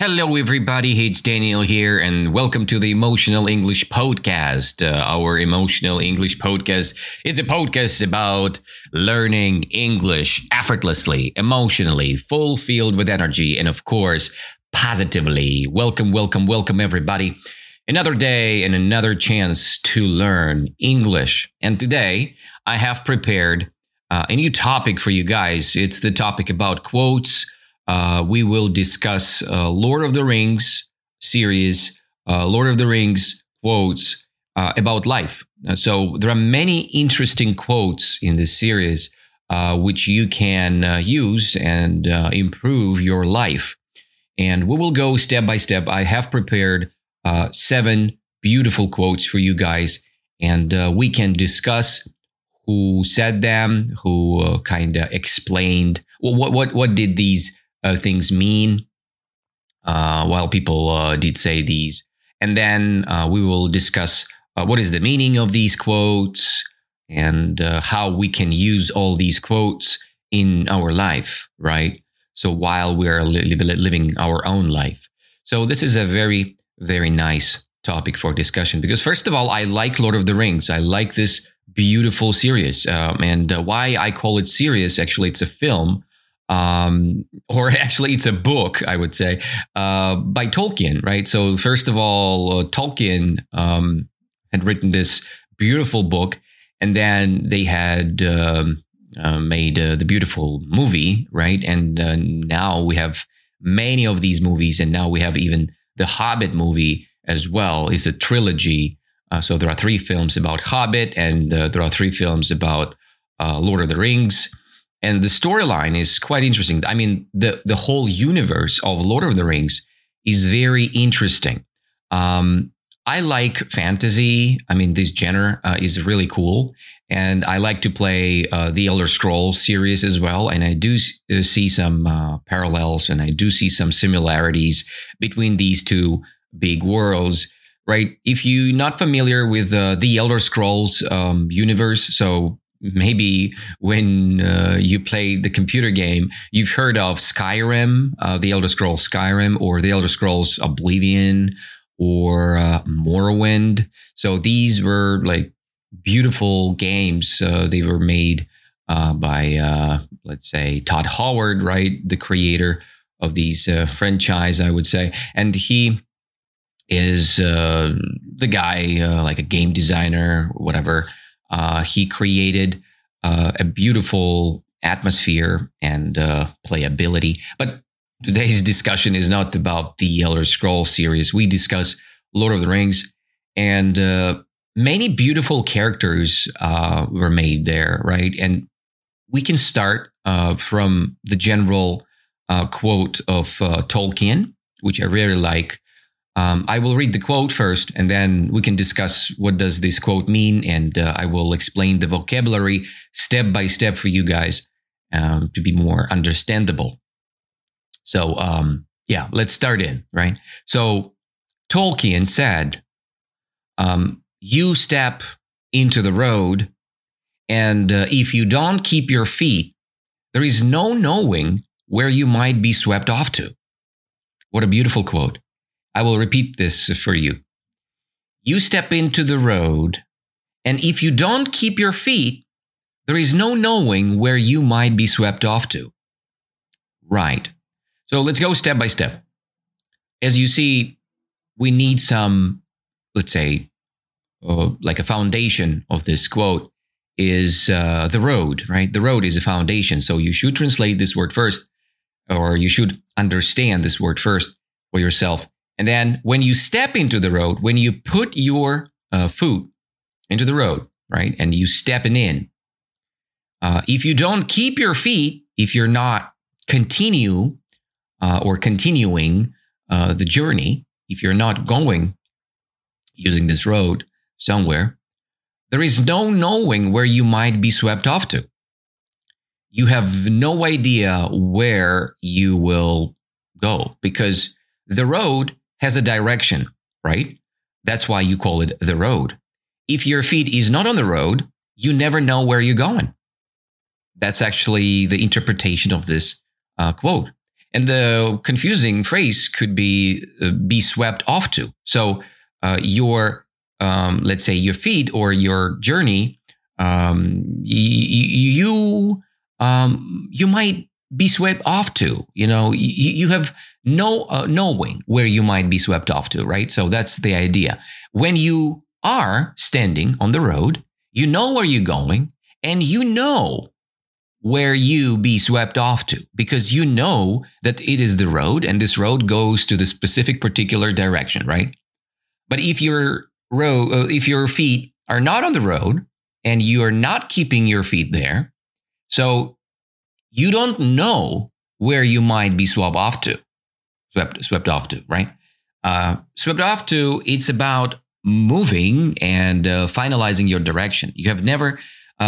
Hello, everybody. It's Daniel here, and welcome to the Emotional English Podcast. Our Emotional English Podcast is a podcast about learning English effortlessly, emotionally, fulfilled with energy, and of course, positively. Welcome, everybody. Another day and another chance to learn English. And today, I have prepared a new topic for you guys. It's the topic about quotes. We will discuss Lord of the Rings series, Lord of the Rings quotes about life. So there are many interesting quotes in this series which you can use and improve your life. And we will go step by step. I have prepared 7 beautiful quotes for you guys, and we can discuss who said them, who kind of explained what did these things mean while people did say these. And then we will discuss what is the meaning of these quotes and how we can use all these quotes in our life, right? So while we're living our own life. So this is a very, very nice topic for discussion because first of all, I like Lord of the Rings. I like this beautiful series. And why I call it series, actually, it's a film. Or actually it's a book, I would say, by Tolkien, right? So first of all, Tolkien had written this beautiful book, and then they had made the beautiful movie, right? And now we have many of these movies, and now we have even the Hobbit movie as well. It's a trilogy. So there are 3 films about Hobbit, and there are 3 films about Lord of the Rings. And the storyline is quite interesting. I mean, the whole universe of Lord of the Rings is very interesting. I like fantasy. I mean, this genre is really cool. And I like to play the Elder Scrolls series as well. And I do see some parallels, and I do see some similarities between these 2 big worlds, right? If you're not familiar with the Elder Scrolls universe, so maybe when you play the computer game, you've heard of Skyrim, the Elder Scrolls Skyrim, or the Elder Scrolls Oblivion, or Morrowind. So these were like beautiful games. They were made by, let's say, Todd Howard, right? The creator of these franchise, I would say. And he is the guy, like a game designer, whatever. He created a beautiful atmosphere and playability. But today's discussion is not about the Elder Scrolls series. We discuss Lord of the Rings, and many beautiful characters were made there, right? And we can start from the general quote of Tolkien, which I really like. I will read the quote first, and then we can discuss what does this quote mean, and I will explain the vocabulary step by step for you guys to be more understandable. So, let's start in, right? So, Tolkien said, you step into the road, and if you don't keep your feet, there is no knowing where you might be swept off to. What a beautiful quote. I will repeat this for you. You step into the road, and if you don't keep your feet, there is no knowing where you might be swept off to. Right. So let's go step by step. As you see, we need some, let's say, like a foundation of this quote is the road, right? The road is a foundation. So you should translate this word first, or you should understand this word first for yourself. And then when you step into the road, when you put your foot into the road, right, and you stepping in, if you don't keep your feet, if you're not continuing the journey, if you're not going using this road somewhere, there is no knowing where you might be swept off to. You have no idea where you will go because the road has a direction, right? That's why you call it the road. If your feet is not on the road, you never know where you're going. That's actually the interpretation of this quote. And the confusing phrase could be swept off to. So your, let's say your feet or your journey, you might be swept off to. You have no knowing where you might be swept off to, right? So that's the idea. When you are standing on the road, you know where you're going, and you know where you be swept off to, because you know that it is the road, and this road goes to the specific particular direction, right? But if your feet are not on the road and you are not keeping your feet there, so you don't know where you might be swept off to, right? Swept off to, it's about moving and finalizing your direction. You never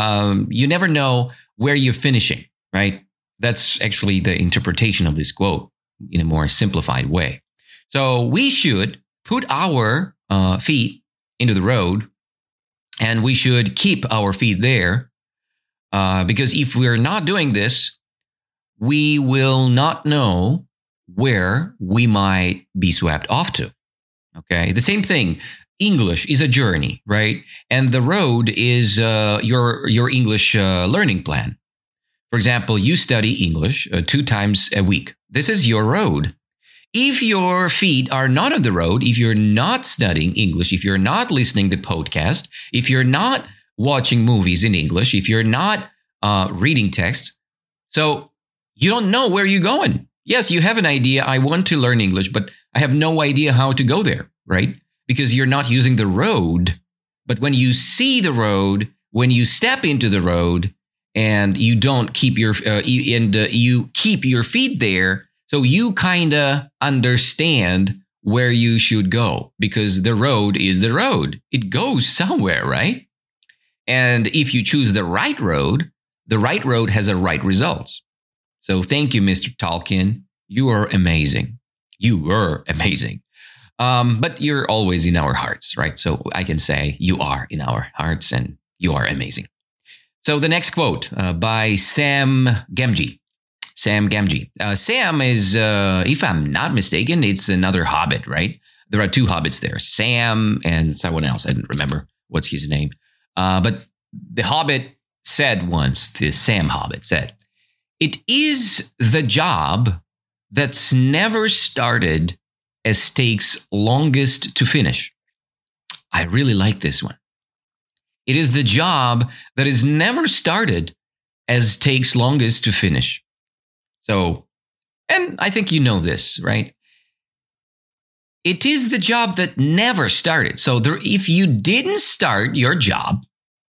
know where you're finishing, right? That's actually the interpretation of this quote in a more simplified way. So we should put our feet into the road, and we should keep our feet there, because if we're not doing this, we will not know where we might be swept off to. Okay, the same thing. English is a journey, right? And the road is your English learning plan. For example, you study English 2 times a week. This is your road. If your feet are not on the road, if you're not studying English, if you're not listening to podcast, if you're not watching movies in English, if you're not reading texts, so you don't know where you're going. Yes, you have an idea. I want to learn English, but I have no idea how to go there, right? Because you're not using the road. But when you see the road, when you step into the road, and you don't keep you keep your feet there, so you kind of understand where you should go, because the road is the road. It goes somewhere, right? And if you choose the right road has a right results. So thank you, Mr. Tolkien. You are amazing. You were amazing. But you're always in our hearts, right? So I can say you are in our hearts and you are amazing. So the next quote by Sam Gamgee. Sam Gamgee. Sam is, if I'm not mistaken, it's another hobbit, right? There are 2 hobbits there, Sam and someone else. I didn't remember what's his name. But the hobbit said once, the Sam Hobbit said, "It is the job that's never started as takes longest to finish." I really like this one. It is the job that is never started as takes longest to finish. So, and I think you know this, right? It is the job that never started. So if you didn't start your job,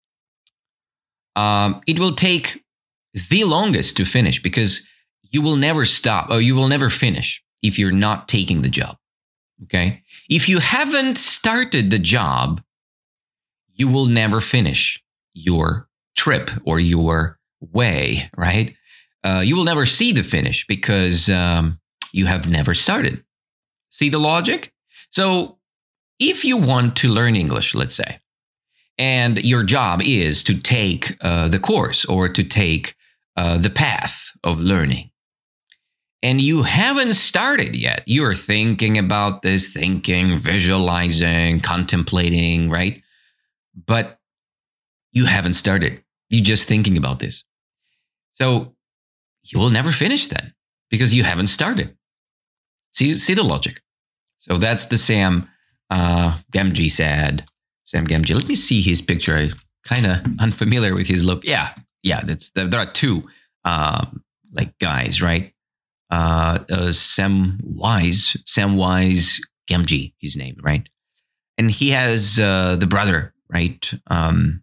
it will take the longest to finish, because you will never stop, or you will never finish if you're not taking the job. Okay? If you haven't started the job, you will never finish your trip or your way, right? You will never see the finish, because you have never started. See the logic? So if you want to learn English, let's say, and your job is to take the course or to take the path of learning, and you haven't started yet, you're thinking about this, visualizing, contemplating, right? But you haven't started. You're just thinking about this. So you will never finish then, because you haven't started. See the logic? So that's the Sam Gamgee said. Sam Gamgee. Let me see his picture. I'm kind of unfamiliar with his look. Yeah. There are 2 guys, right? Samwise Gamgee, his name, right? And he has the brother, right? Sam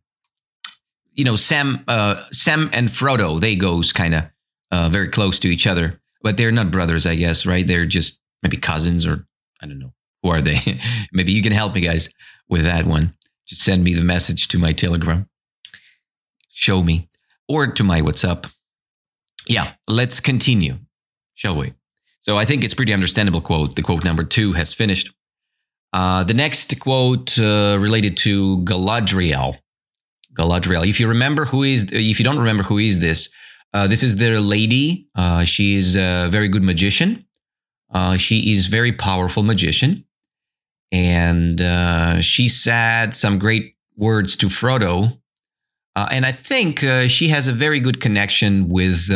and Frodo, they goes kind of very close to each other, but they're not brothers, I guess, right? They're just maybe cousins, or I don't know. Who are they? Maybe you can help me, guys, with that one. Just send me the message to my Telegram. Show me. Or to my WhatsApp. Yeah, let's continue, shall we? So I think it's pretty understandable quote. The quote number 2 has finished. The next quote related to Galadriel. Galadriel. If you don't remember who is this, This is the lady. She is a very good magician. She is very powerful magician. And she said some great words to Frodo. And I think she has a very good connection with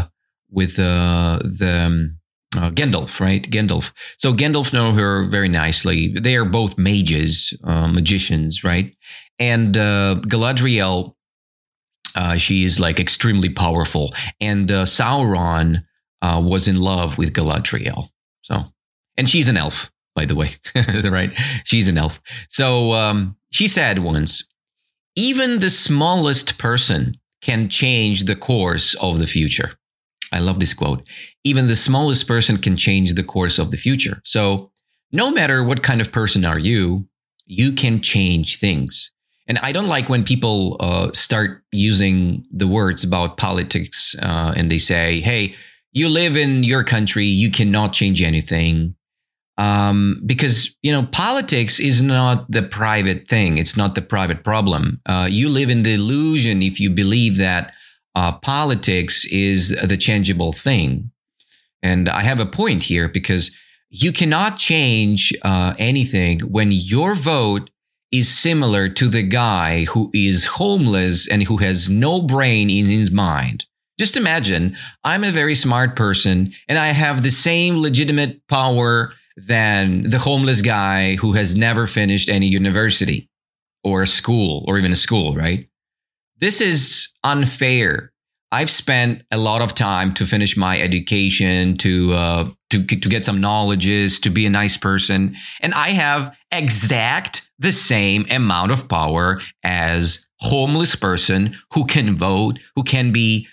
Gandalf, right? Gandalf. So Gandalf know her very nicely. They are both mages, magicians, right? And Galadriel, she is like extremely powerful. And Sauron was in love with Galadriel. So, and she's an elf, by the way, right? She's an elf. So she said once, even the smallest person can change the course of the future. I love this quote. Even the smallest person can change the course of the future. So no matter what kind of person are you, you can change things. And I don't like when people start using the words about politics and they say, hey, you live in your country, you cannot change anything. Because, politics is not the private thing. It's not the private problem. You live in the illusion if you believe that politics is the changeable thing. And I have a point here because you cannot change anything when your vote is similar to the guy who is homeless and who has no brain in his mind. Just imagine I'm a very smart person and I have the same legitimate power than the homeless guy who has never finished any university or a school or even a school, right? This is unfair. I've spent a lot of time to finish my education, to get some knowledges, to be a nice person, and I have exact the same amount of power as homeless person who can vote, who can be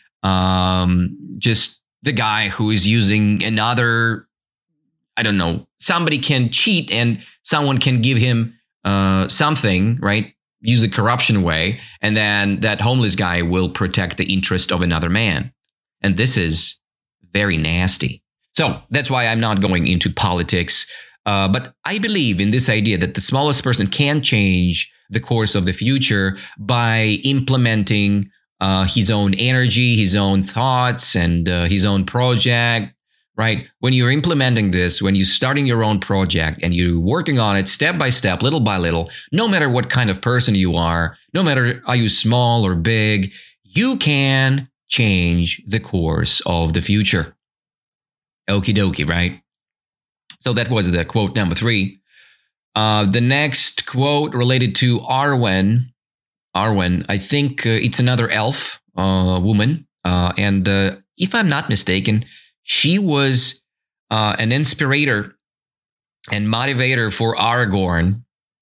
just the guy who is using another. I don't know, somebody can cheat and someone can give him something, right? Use a corruption way. And then that homeless guy will protect the interest of another man. And this is very nasty. So that's why I'm not going into politics. But I believe in this idea that the smallest person can change the course of the future by implementing his own energy, his own thoughts, and his own project. Right? When you're implementing this, when you're starting your own project and you're working on it step by step, little by little, no matter what kind of person you are, no matter are you small or big, you can change the course of the future. Okie dokie, right? So that was the quote number 3. The next quote related to Arwen. Arwen, I think it's another elf woman. And if I'm not mistaken, she was an inspirator and motivator for Aragorn.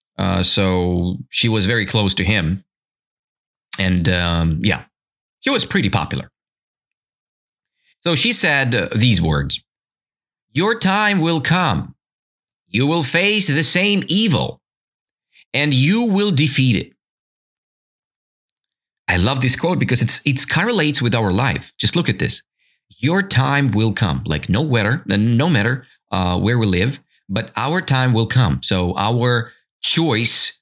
So she was very close to him. And she was pretty popular. So she said these words, "Your time will come. You will face the same evil and you will defeat it." I love this quote because it correlates with our life. Just look at this. Your time will come, like no matter where we live, but our time will come. So our choice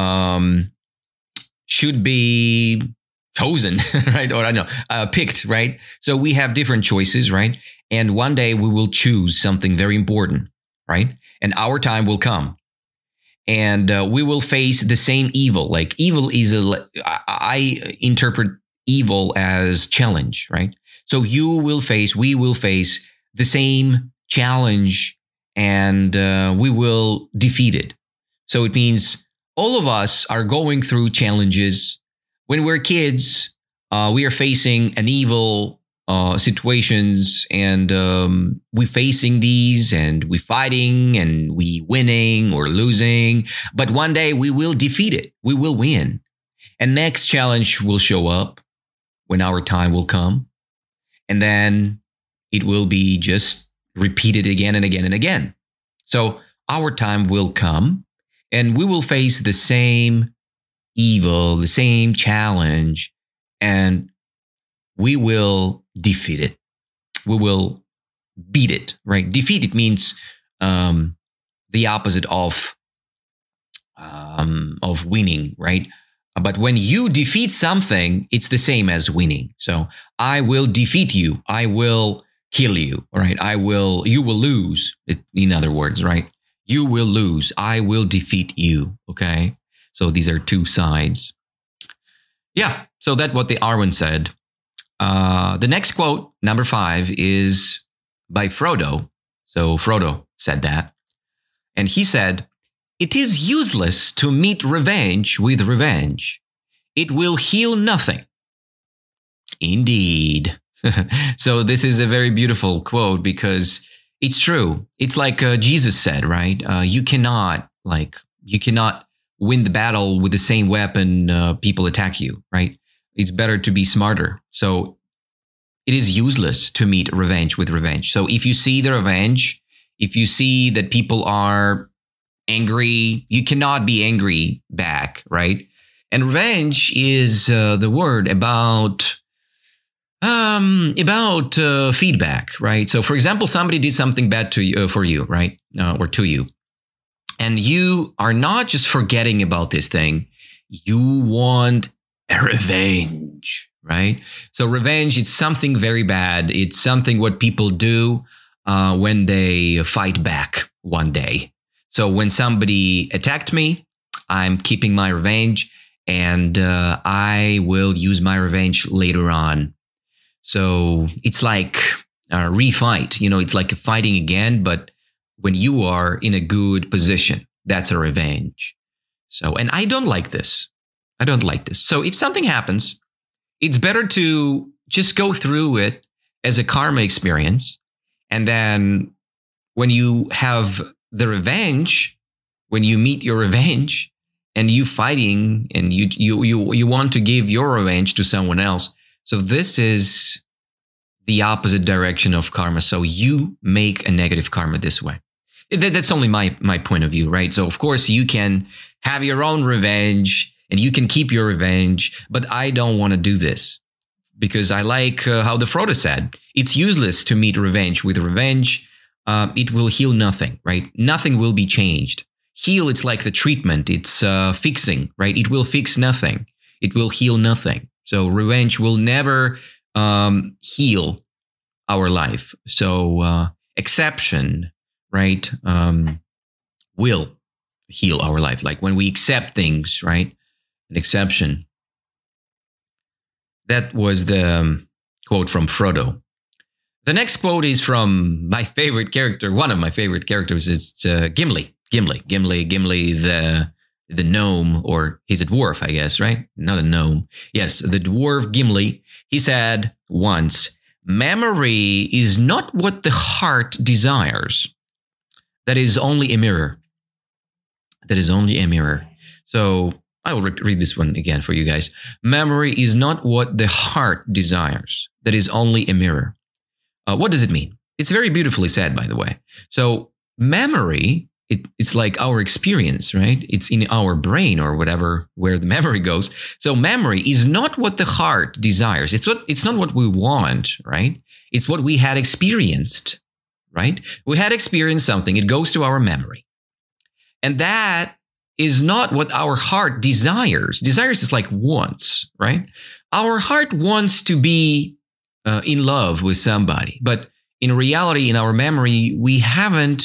should be chosen, right? Or I don't know, picked, right? So we have different choices, right? And one day we will choose something very important, right? And our time will come. And we will face the same evil. Like evil is I interpret evil as challenge, right? So we will face the same challenge and we will defeat it. So it means all of us are going through challenges. When we're kids, we are facing an evil situations and we facing these and we fighting and we winning or losing. But one day we will defeat it. We will win. And next challenge will show up when our time will come. And then it will be just repeated again and again and again. So our time will come and we will face the same evil, the same challenge, and we will defeat it. We will beat it, right? Defeat it means the opposite of winning, right? But when you defeat something, it's the same as winning. So I will defeat you. I will kill you. All right. You will lose. In other words, right? You will lose. I will defeat you. Okay. So these are two sides. Yeah. So that's what the Arwen said. The next quote, number 5, is by Frodo. So Frodo said that. And he said, "It is useless to meet revenge with revenge. It will heal nothing." Indeed. So this is a very beautiful quote because it's true. It's like Jesus said, right? You cannot win the battle with the same weapon people attack you, right? It's better to be smarter. So it is useless to meet revenge with revenge. So if you see the revenge, if you see that people are angry, you cannot be angry back, right? And revenge is the word about feedback, right? So, for example, somebody did something bad to you, for you, right, or to you, and you are not just forgetting about this thing. You want a revenge, right? So, revenge, it's something very bad. It's something what people do when they fight back one day. So when somebody attacked me, I'm keeping my revenge, and I will use my revenge later on. So it's like a refight. It's like fighting again, but when you are in a good position, that's a revenge. So, and I don't like this. So if something happens, it's better to just go through it as a karma experience. And then when you have the revenge, when you meet your revenge and you fighting and you want to give your revenge to someone else. So this is the opposite direction of karma. So you make a negative karma this way. That's only my point of view, right? So of course you can have your own revenge and you can keep your revenge, but I don't want to do this because I like how the Frodo said, it's useless to meet revenge with revenge. It will heal nothing, right? Nothing will be changed. Heal, it's like the treatment. It's fixing, right? It will fix nothing. It will heal nothing. So revenge will never heal our life. So exception, right, will heal our life. Like when we accept things, right? An exception. That was the quote from Frodo. The next quote is from my favorite character. One of my favorite characters is Gimli. Gimli, the gnome, or he's a dwarf, I guess, right? Not a gnome. Yes, the dwarf Gimli. He said once, "Memory is not what the heart desires. That is only a mirror." That is only a mirror. So I will read this one again for you guys. Memory is not what the heart desires. That is only a mirror. What does it mean? It's very beautifully said, by the way. So memory, it's like our experience, right? It's in our brain or whatever, where the memory goes. So memory is not what the heart desires. It's not what we want, right? It's what we had experienced, right? We had experienced something. It goes to our memory. And that is not what our heart desires. Desires is like wants, right? Our heart wants to be in love with somebody. But in reality, in our memory, we hadn't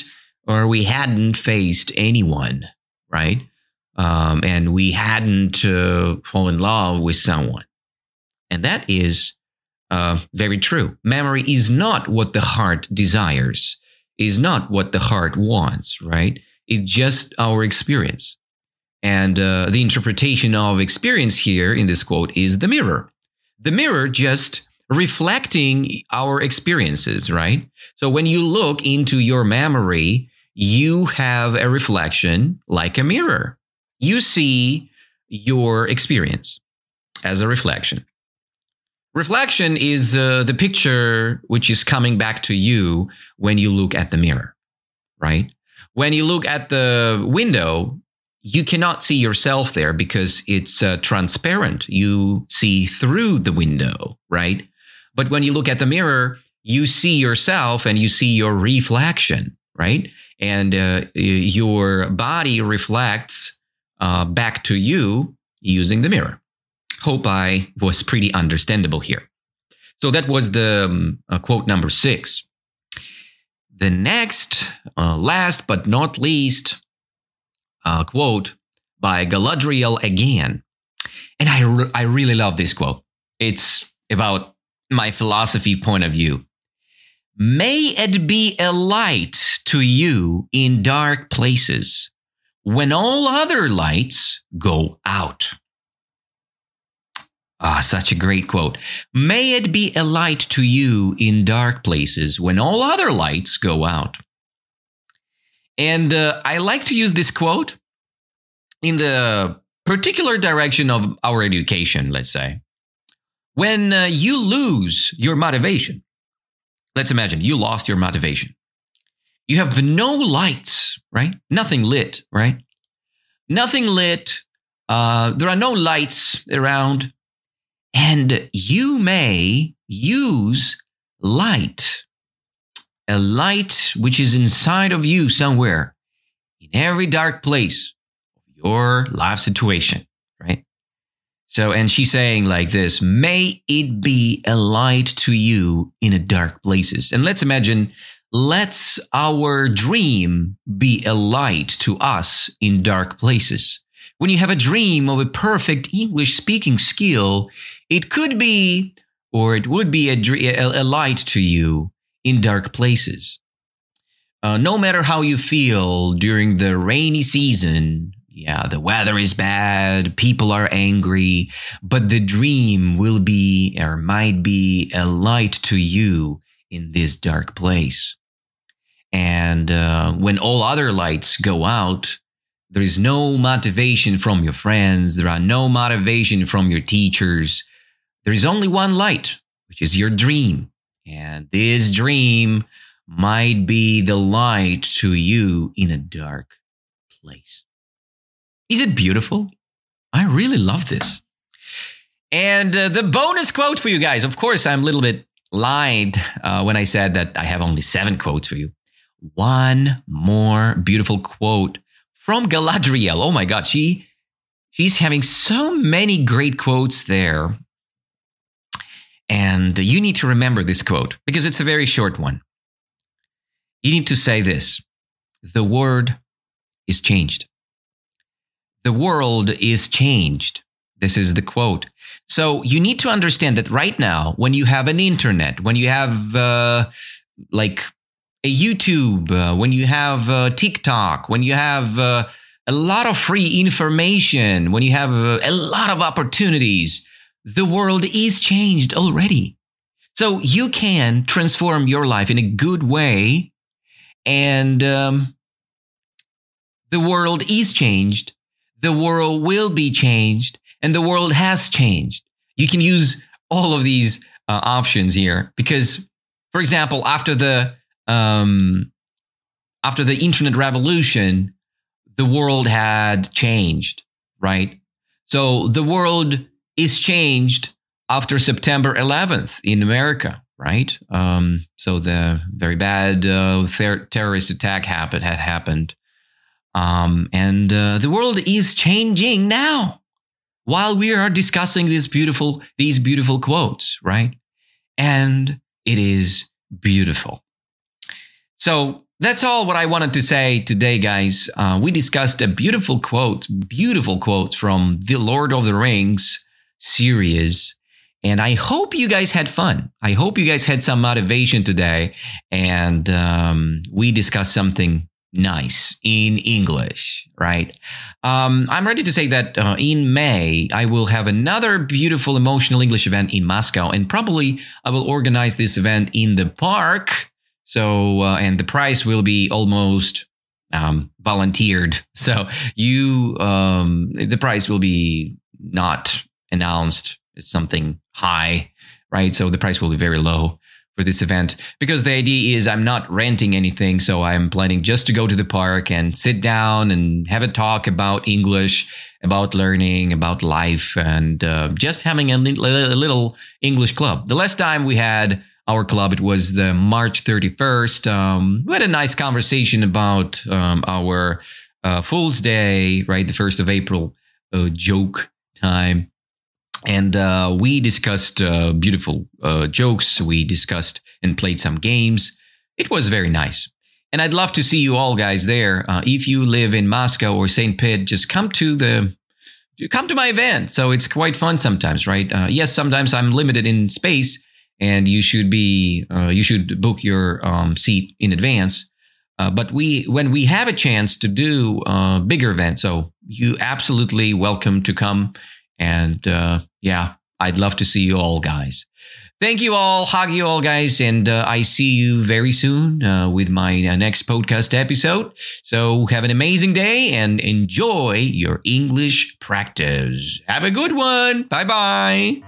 faced anyone, right? And we hadn't fallen in love with someone. And that is very true. Memory is not what the heart desires, is not what the heart wants, right? It's just our experience. And the interpretation of experience here in this quote is the mirror. The mirror just reflecting our experiences, right? So when you look into your memory, you have a reflection like a mirror. You see your experience as a reflection. Reflection is the picture which is coming back to you when you look at the mirror, right? When you look at the window, you cannot see yourself there because it's transparent. You see through the window, right? But when you look at the mirror, you see yourself and you see your reflection, right? And your body reflects back to you using the mirror. Hope I was pretty understandable here. So that was the quote number 6. The next, last but not least, quote by Galadriel again. And I really love this quote. It's about my philosophy point of view. May it be a light to you in dark places when all other lights go out. Such a great quote. May it be a light to you in dark places when all other lights go out. And I like to use this quote in the particular direction of our education, let's say. When you lose your motivation, let's imagine you lost your motivation. You have no lights, right? Nothing lit, right? Nothing lit. There are no lights around. And you may use light, a light which is inside of you somewhere, in every dark place of your life situation, right? So, and she's saying like this, may it be a light to you in a dark places. And let's imagine, let's our dream be a light to us in dark places. When you have a dream of a perfect English speaking skill, it could be, or it would be a light to you in dark places. No matter how you feel during the rainy season, yeah, the weather is bad, people are angry, but the dream will be or might be a light to you in this dark place. And when all other lights go out, there is no motivation from your friends. There are no motivation from your teachers. There is only one light, which is your dream. And this dream might be the light to you in a dark place. Is it beautiful? I really love this. And the bonus quote for you guys. Of course, I'm a little bit lied when I said that I have only 7 quotes for you. One more beautiful quote from Galadriel. Oh my God, she's having so many great quotes there. And you need to remember this quote because it's a very short one. You need to say this. The word is changed. The world is changed. This is the quote. So you need to understand that right now, when you have an internet, when you have like a YouTube, when you have TikTok, when you have a lot of free information, when you have a lot of opportunities, the world is changed already. So you can transform your life in a good way. And the world is changed. The world will be changed. And the world has changed. You can use all of these options here because, for example, after the internet revolution, the world had changed, right? So the world is changed after September 11th in America, right? So the very bad terrorist attack had happened. And the world is changing now while we are discussing these beautiful quotes, right? And it is beautiful. So that's all what I wanted to say today, guys. We discussed a beautiful quotes from the Lord of the Rings series. And I hope you guys had fun. I hope you guys had some motivation today. And we discussed something nice in English, right? I'm ready to say that in May, I will have another beautiful emotional English event in Moscow. And probably I will organize this event in the park. So, and the price will be almost volunteered. So the price will be not announced as something high, right? So the price will be very low for this event because the idea is I'm not renting anything. So I'm planning just to go to the park and sit down and have a talk about English, about learning, about life, and just having a little English club. The last time we had our club, it was the March 31st. We had a nice conversation about our Fool's Day, right? The 1st of April joke time. And we discussed beautiful jokes. We discussed and played some games. It was very nice. And I'd love to see you all guys there. If you live in Moscow or St. Pete, just come to my event. So it's quite fun sometimes, right? Yes, sometimes I'm limited in space, and you should book your seat in advance. But when we have a chance to do a bigger event, so you absolutely welcome to come. And yeah, I'd love to see you all, guys. Thank you all. Hug you all, guys. And I see you very soon with my next podcast episode. So have an amazing day and enjoy your English practice. Have a good one. Bye-bye.